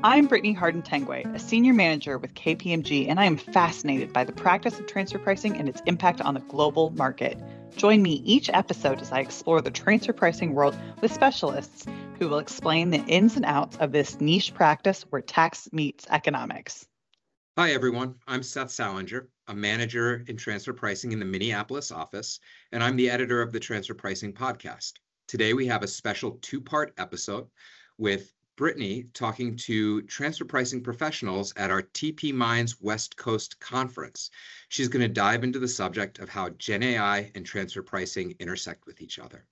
I'm Brittany Harden-Tengway, a senior manager with KPMG, and I am fascinated by the practice of transfer pricing and its impact on the global market. Join me each episode as I explore the transfer pricing world with specialists who will explain the ins and outs of this niche practice where tax meets economics. Hi, everyone. I'm Seth Salinger, a manager in transfer pricing in the Minneapolis office, and I'm the editor of the Transfer Pricing Podcast. Today, we have a special two-part episode with Brittany talking to transfer pricing professionals at our TP Minds West Coast Conference. She's going to dive into the subject of how Gen AI and transfer pricing intersect with each other.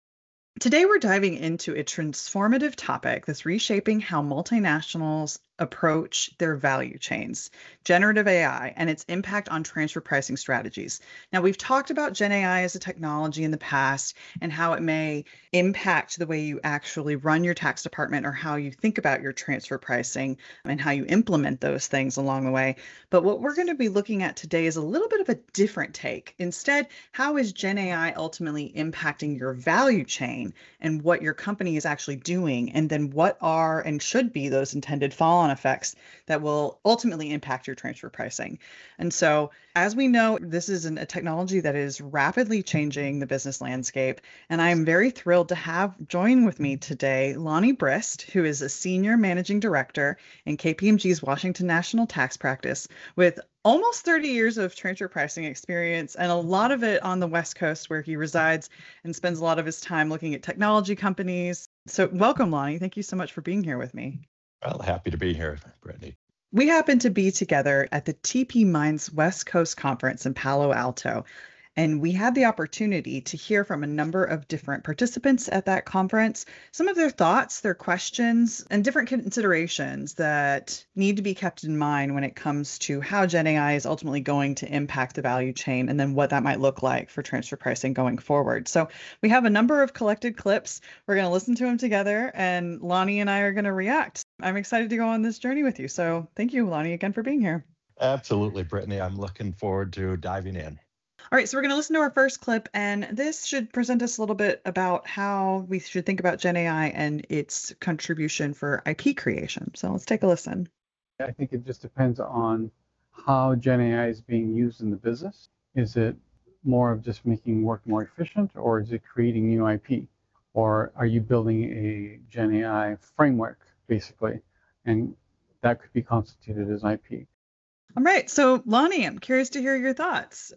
Today, we're diving into a transformative topic that's reshaping how multinationals approach their value chains, generative AI, and its impact on transfer pricing strategies. Now, we've talked about Gen AI as a technology in the past and how it may impact the way you actually run your tax department or how you think about your transfer pricing and how you implement those things along the way. But what we're going to be looking at today is a little bit of a different take. Instead, how is Gen AI ultimately impacting your value chain and what your company is actually doing? And then what are and should be those intended follow-on effects that will ultimately impact your transfer pricing. And so, as we know, this is a technology that is rapidly changing the business landscape. And I'm very thrilled to have join with me today Lonnie Brist, who is a senior managing director in KPMG's Washington National Tax Practice with almost 30 years of transfer pricing experience, and a lot of it on the West Coast where he resides and spends a lot of his time looking at technology companies. So welcome, Lonnie. Thank you so much for being here with me. Well, happy to be here, Brittany. We happen to be together at the TP Minds West Coast Conference in Palo Alto. And we had the opportunity to hear from a number of different participants at that conference, some of their thoughts, their questions, and different considerations that need to be kept in mind when it comes to how Gen AI is ultimately going to impact the value chain and then what that might look like for transfer pricing going forward. So we have a number of collected clips. We're going to listen to them together, and Lonnie and I are going to react. I'm excited to go on this journey with you. So thank you, Lonnie, again for being here. Absolutely, Brittany. I'm looking forward to diving in. All right, so we're going to listen to our first clip, and this should present us a little bit about how we should think about Gen AI and its contribution for IP creation. So let's take a listen. I think it just depends on how Gen AI is being used in the business. Is it more of just making work more efficient, or is it creating new IP? Or are you building a Gen AI framework, basically, and that could be constituted as IP? All right, so Lonnie, I'm curious to hear your thoughts.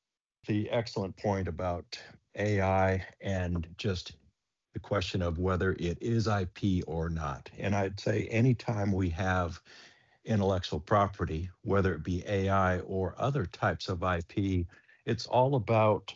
The excellent point about AI and just the question of whether it is IP or not. And I'd say anytime we have intellectual property, whether it be AI or other types of IP, it's all about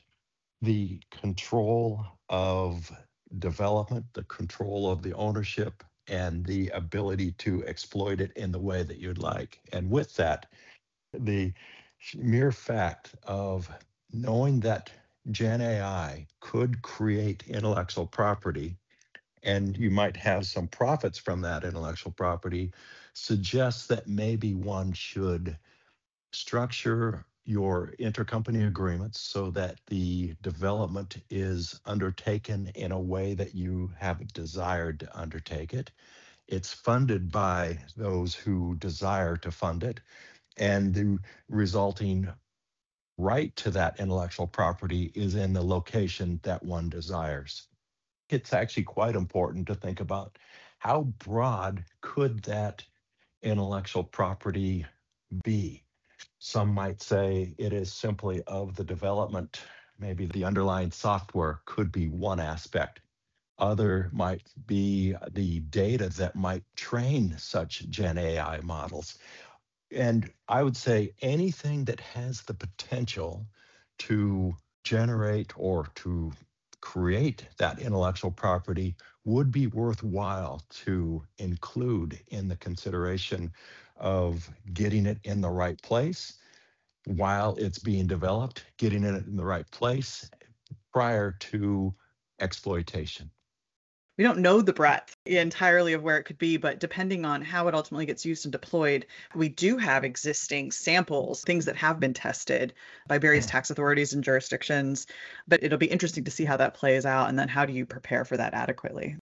the control of development, the control of the ownership, and the ability to exploit it in the way that you'd like. And with that, the mere fact of knowing that Gen AI could create intellectual property and you might have some profits from that intellectual property suggests that maybe one should structure your intercompany agreements so that the development is undertaken in a way that you have desired to undertake it. It's funded by those who desire to fund it, and the resulting right to that intellectual property is in the location that one desires. It's actually quite important to think about how broad could that intellectual property be. Some might say it is simply of the development, maybe the underlying software could be one aspect. Other might be the data that might train such Gen AI models. And I would say anything that has the potential to generate or to create that intellectual property would be worthwhile to include in the consideration of getting it in the right place while it's being developed, getting it in the right place prior to exploitation. We don't know the breadth entirely of where it could be, but depending on how it ultimately gets used and deployed, we do have existing samples, things that have been tested by various tax authorities and jurisdictions. But it'll be interesting to see how that plays out, and then how do you prepare for that adequately?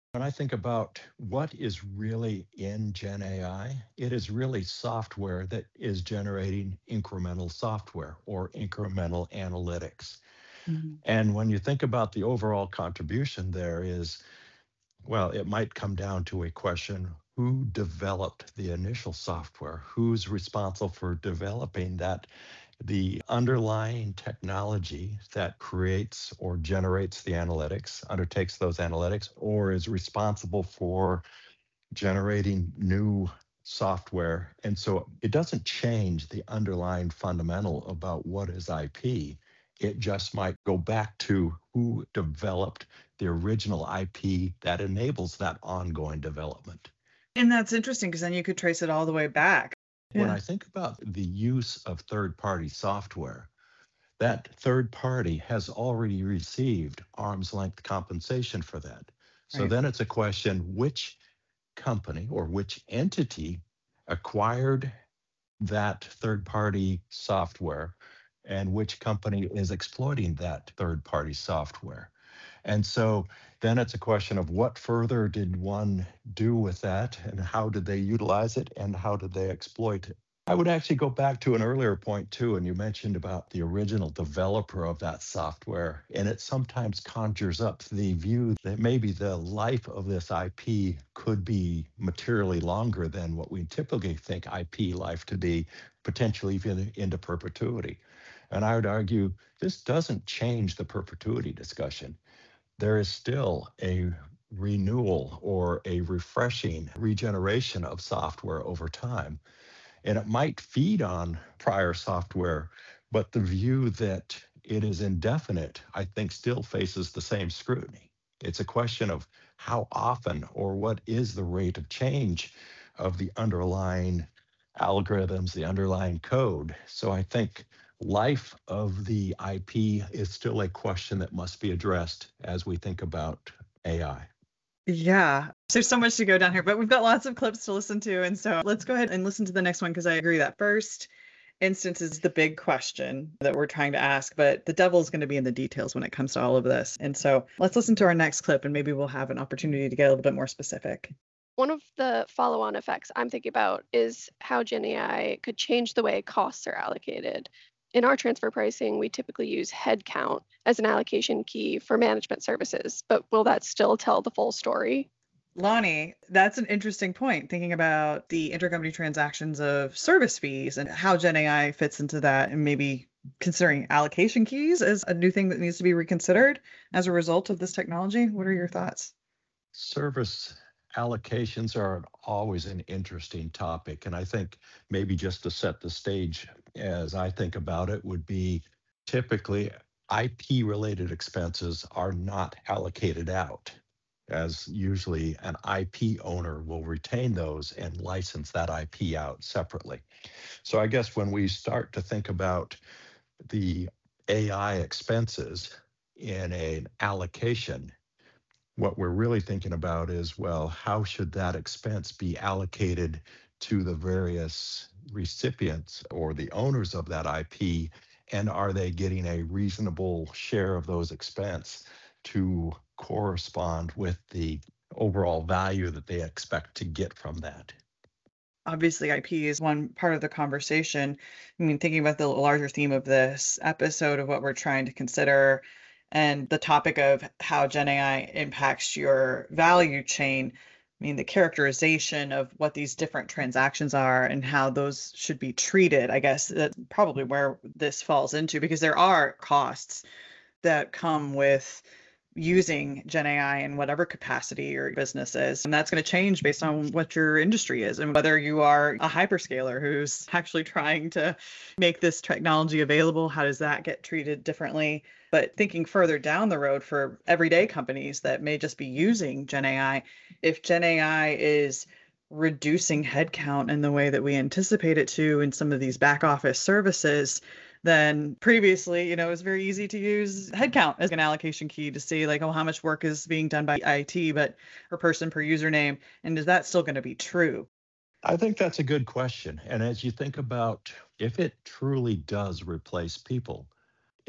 When I think about what is really in Gen AI, it is really software that is generating incremental software or incremental analytics. Mhm. And when you think about the overall contribution, there is, well, it might come down to a question: who developed the initial software? Who's responsible for developing that? The underlying technology that creates or generates the analytics, undertakes those analytics, or is responsible for generating new software. And so it doesn't change the underlying fundamental about what is IP. It just might go back to who developed the original IP that enables that ongoing development. And that's interesting because then you could trace it all the way back. When Yeah. I think about the use of third party software, that third party has already received arm's length compensation for that. So Right. then it's a question: which company or which entity acquired that third party software, and which company is exploiting that third party software? And so then it's a question of what further did one do with that, and how did they utilize it, and how did they exploit it? I would actually go back to an earlier point too, and you mentioned about the original developer of that software, and it sometimes conjures up the view that maybe the life of this IP could be materially longer than what we typically think IP life to be, potentially even into perpetuity. And I would argue this doesn't change the perpetuity discussion. There is still a renewal or a refreshing regeneration of software over time. And it might feed on prior software, but the view that it is indefinite, I think, still faces the same scrutiny. It's a question of how often or what is the rate of change of the underlying algorithms, the underlying code. So I think life of the IP is still a question that must be addressed as we think about AI. Yeah. There's so much to go down here, but we've got lots of clips to listen to. And so let's go ahead and listen to the next one because I agree that first instance is the big question that we're trying to ask, but the devil's going to be in the details when it comes to all of this. And so let's listen to our next clip and maybe we'll have an opportunity to get a little bit more specific. One of the follow-on effects I'm thinking about is how Gen AI could change the way costs are allocated. In our transfer pricing, we typically use headcount as an allocation key for management services, but will that still tell the full story? Lonnie, that's an interesting point, thinking about the intercompany transactions of service fees and how Gen AI fits into that, and maybe considering allocation keys as a new thing that needs to be reconsidered as a result of this technology. What are your thoughts? Service allocations are always an interesting topic. And I think maybe just to set the stage, as I think about it, would be typically IP related expenses are not allocated out, as usually an IP owner will retain those and license that IP out separately. So I guess when we start to think about the AI expenses in an allocation, what we're really thinking about is, well, how should that expense be allocated to the various recipients or the owners of that IP? And are they getting a reasonable share of those expense to correspond with the overall value that they expect to get from that? Obviously, IP is one part of the conversation. I mean, thinking about the larger theme of this episode of what we're trying to consider and the topic of how Gen AI impacts your value chain. I mean, the characterization of what these different transactions are and how those should be treated, I guess that's probably where this falls into because there are costs that come with using Gen AI in whatever capacity your business is. And that's going to change based on what your industry is and whether you are a hyperscaler who's actually trying to make this technology available. How does that get treated differently? But thinking further down the road for everyday companies that may just be using Gen AI, if Gen AI is reducing headcount in the way that we anticipate it to in some of these back office services, then previously, it was very easy to use headcount as an allocation key to see like, oh, how much work is being done by IT, but per person per username. And is that still going to be true? I think that's a good question. And as you think about if it truly does replace people,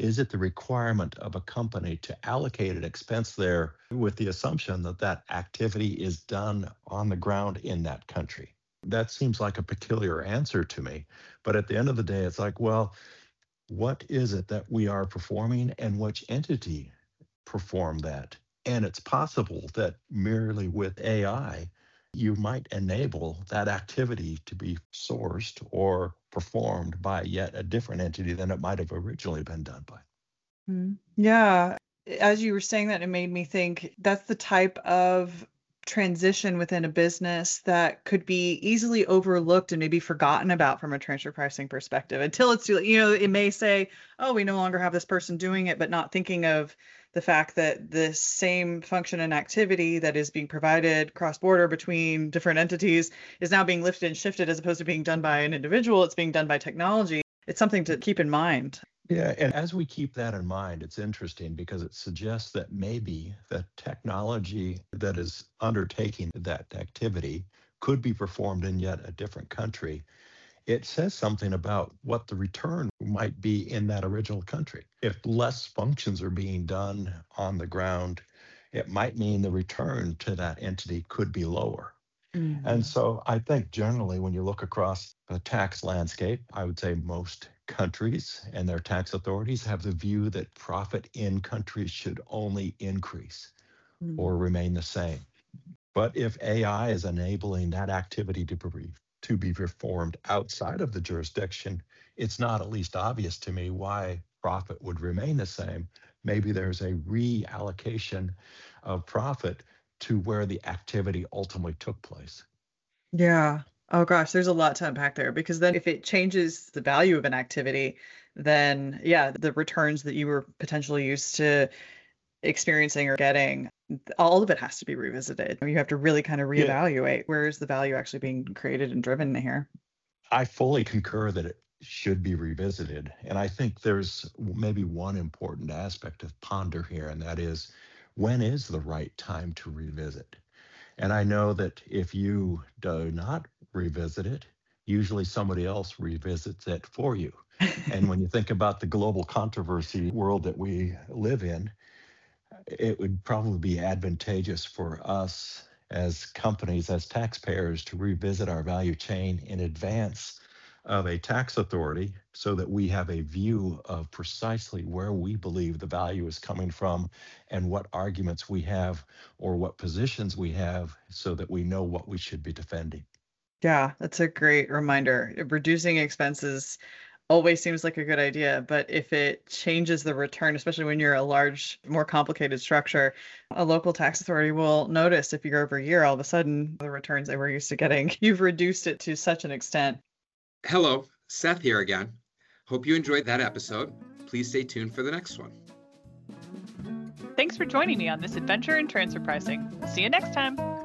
Is it the requirement of a company to allocate an expense there with the assumption that that activity is done on the ground in that country? That seems like a peculiar answer to me. But at the end of the day, it's like, well, what is it that we are performing and which entity performed that? And it's possible that merely with AI, you might enable that activity to be sourced or performed by yet a different entity than it might have originally been done by. Yeah. As you were saying that, it made me think that's the type of transition within a business that could be easily overlooked and maybe forgotten about from a transfer pricing perspective until it's too late. It may say, oh, we no longer have this person doing it, but not thinking of the fact that the same function and activity that is being provided cross-border between different entities is now being lifted and shifted as opposed to being done by an individual. It's being done by technology. It's something to keep in mind. Yeah, and as we keep that in mind, it's interesting because it suggests that maybe the technology that is undertaking that activity could be performed in yet a different country. It says something about what the return might be in that original country. If less functions are being done on the ground, it might mean the return to that entity could be lower. And so I think generally when you look across the tax landscape, I would say most countries and their tax authorities have the view that profit in countries should only increase or remain the same. But if AI is enabling that activity to be performed outside of the jurisdiction, it's not at least obvious to me why profit would remain the same. Maybe there's a reallocation of profit to where the activity ultimately took place. Yeah. Oh gosh, there's a lot to unpack there because then if it changes the value of an activity, then yeah, the returns that you were potentially used to experiencing or getting, all of it has to be revisited. You have to really kind of reevaluate where is the value actually being created and driven here. I fully concur that it should be revisited. And I think there's maybe one important aspect to ponder here, and that is when is the right time to revisit? And I know that if you do not revisit it, usually somebody else revisits it for you. And when you think about the global controversy world that we live in, it would probably be advantageous for us as companies, as taxpayers, to revisit our value chain in advance of a tax authority so that we have a view of precisely where we believe the value is coming from and what arguments we have or what positions we have so that we know what we should be defending. Yeah, that's a great reminder. Reducing expenses always seems like a good idea, but if it changes the return, especially when you're a large, more complicated structure, a local tax authority will notice if year over year, all of a sudden, the returns they were used to getting, you've reduced it to such an extent. Hello, Seth here again. Hope you enjoyed that episode. Please stay tuned for the next one. Thanks for joining me on this adventure in transfer pricing. See you next time.